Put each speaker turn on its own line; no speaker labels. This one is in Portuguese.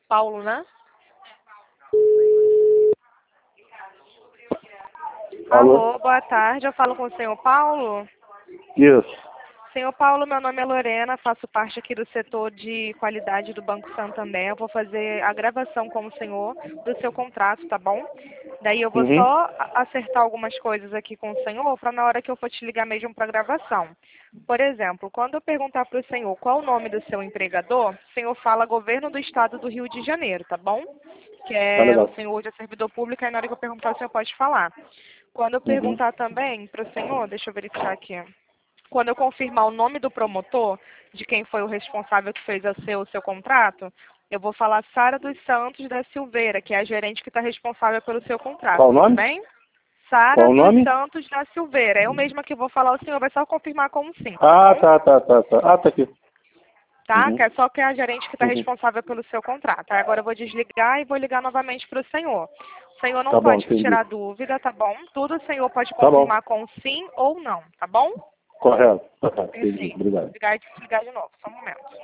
Paulo, né?
Alô?
Alô, boa tarde. Eu falo com o senhor Paulo.
Isso.
Senhor Paulo, meu nome é Lorena, faço parte aqui do setor de qualidade do Banco Santander. Eu vou fazer a gravação com o senhor do seu contrato, tá bom? Daí eu vou
Uhum.
só acertar algumas coisas aqui com o senhor para na hora que eu for te ligar mesmo para gravação. Por exemplo, quando eu perguntar para o senhor qual o nome do seu empregador, o senhor fala Governo do Estado do Rio de Janeiro, tá bom? Que
Tá
é
legal.
o senhor hoje é servidor público, aí na hora que eu perguntar o senhor pode falar. Quando eu
Uhum.
perguntar também para o senhor, deixa eu verificar aqui. Quando eu confirmar o nome do promotor, de quem foi o responsável que fez o seu contrato, eu vou falar Sara dos Santos da Silveira, que é a gerente que está responsável pelo seu contrato,
Qual o
tudo
nome?
bem? Sara
Qual o
dos
nome?
Santos da Silveira. Eu mesma que vou falar, o senhor vai só confirmar como sim, tá
Ah,
bom?
tá. Ah, tá aqui.
Tá?
Uhum.
Que é só que é a gerente que está
Uhum.
responsável pelo seu contrato. Aí agora eu vou desligar e vou ligar novamente para o senhor. O senhor não
Tá bom,
pode
entendi.
tirar dúvida, tá bom? Tudo o senhor pode
Tá bom.
confirmar com sim ou não, tá bom?
Correto. Entendi.
Perfeito.
Obrigado.
Ligar e desligar de novo, só um momento.